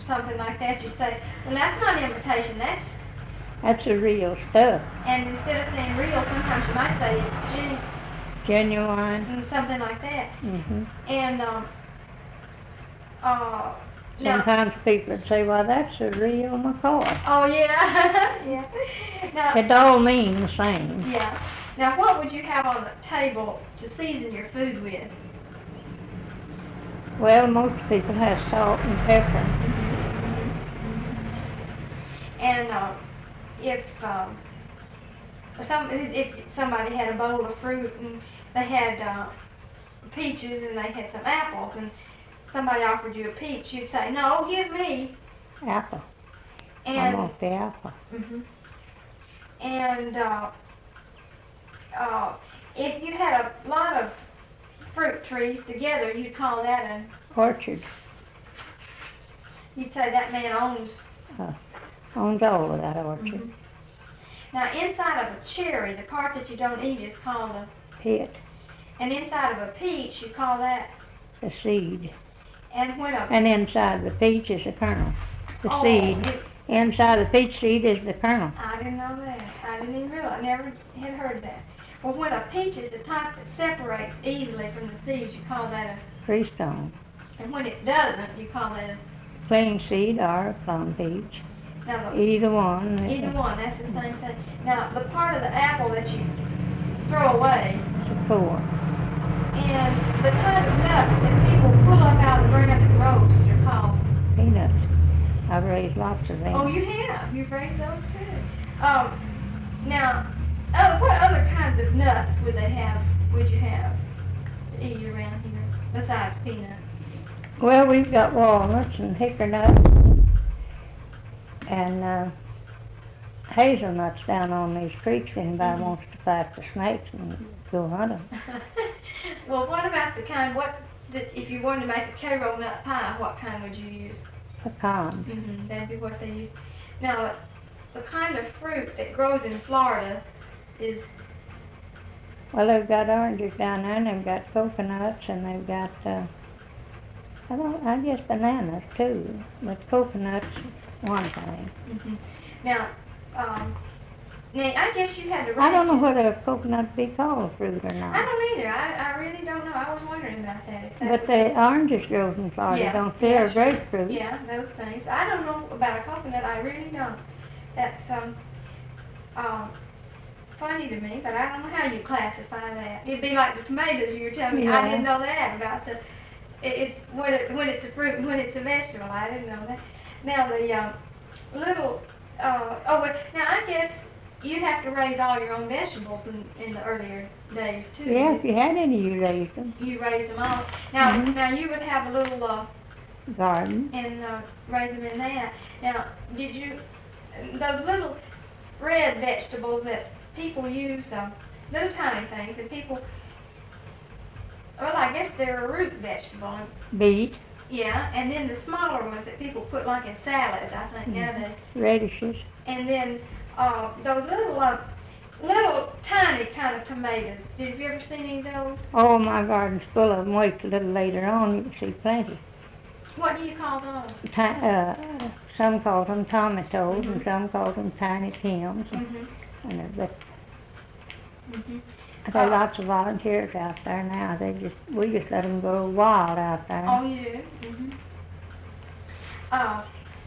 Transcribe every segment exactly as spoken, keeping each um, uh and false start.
something like that, you'd say, well, that's not imitation, that's... That's the real stuff. And instead of saying real, sometimes you might say it's gen... Genuine. And something like that. Mm-hmm. And, um... Uh... Now, sometimes people would say, well, that's a real McCoy. Oh, yeah. yeah. Now, it all means the same. Yeah. Now, what would you have on the table to season your food with? Well, most people have salt and pepper. And uh, if um, some if somebody had a bowl of fruit and they had uh, peaches and they had some apples and somebody offered you a peach, you'd say, no, give me apple. And, I want the apple. Mm-hmm. And uh, uh, if you had a lot of fruit trees together, you'd call that an orchard. You'd say that man owns uh, owns all of that orchard. Mm-hmm. Now, inside of a cherry, the part that you don't eat is called a pit. And inside of a peach, you call that a seed. And when a and inside the peach is the kernel. The oh, seed. It, inside the peach seed is the kernel. I didn't know that. I didn't even realize. I never had heard that. Well, when a peach is the type that separates easily from the seeds, you call that a freestone. And when it doesn't, you call that a plain seed or a plum peach. Now the, either one. Either one. That's the same thing. Now, the part of the apple that you throw away. The core. And the kind of nuts that people pull up out of the ground and roast are called peanuts. I've raised lots of them. Oh, you have? You've raised those too. Um, now, oh, what other kinds of nuts would they have? Would you have to eat around here besides peanuts? Well, we've got walnuts and hickory nuts and uh, hazelnuts down on these creeks. If anybody mm-hmm. wants to fight the snakes and go hunt them. Well, what about the kind? What that if you wanted to make a Cairo nut pie, what kind would you use? Pecan. Mm-hmm. That'd be what they use. Now, the kind of fruit that grows in Florida is. Well, they've got oranges down there, and they've got coconuts, and they've got. Uh, I don't. I guess bananas too, but coconuts one thing. Mm-hmm. Now, um, now I guess you had to. I don't know whether a coconut be called fruit or not. I don't either. I, I really don't know. I was wondering about that. that but the oranges grow in Florida, yeah, don't they? Or grapefruit. Yeah, those things. I don't know about a coconut. I really don't. That's um, um, funny to me, but I don't know how you classify that. It'd be like the tomatoes you were telling me. Yeah. I didn't know that about the. It, it's when it when it's a fruit and when it's a vegetable. I didn't know that. Now the um, little. Uh, oh, well, now I guess. You'd have to raise all your own vegetables in, in the earlier days too. Yeah, if you had any, you raised them. You raised them all. Now, mm-hmm. now you would have a little uh, garden and uh, raise them in that. Now, did you those little red vegetables that people use, uh, little tiny things that people? Well, I guess they're a root vegetable. Beet. Yeah, and then the smaller ones that people put like in salads, I think mm-hmm. nowadays. Radishes. And then. Uh, those little, uh, little tiny kind of tomatoes. Did you ever see any of those? Oh, my garden's full of them. Wait a little later on, you can see plenty. What do you call those? Ti- uh, some call them tomatoes, mm-hmm. and some call them tiny Tims. Mm-hmm. And but mm-hmm. there are uh, lots of volunteers out there now. They just we just let them go wild out there. Oh, you do? Mm-hmm. Uh,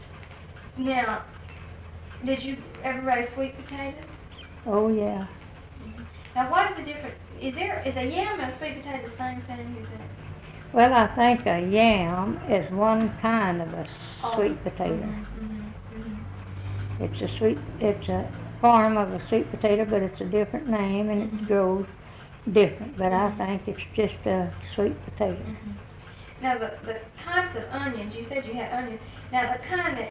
now. Did you ever raise sweet potatoes? Oh, yeah. Mm-hmm. Now, what is the difference? Is there is a yam and a sweet potato the same thing? Is it? Well, I think a yam is one kind of a oh. sweet potato. Mm-hmm, mm-hmm, mm-hmm. It's a sweet. It's a form of a sweet potato, but it's a different name and it grows different. But mm-hmm. I think it's just a sweet potato. Mm-hmm. Now, the the types of onions. You said you had onions. Now, the kind that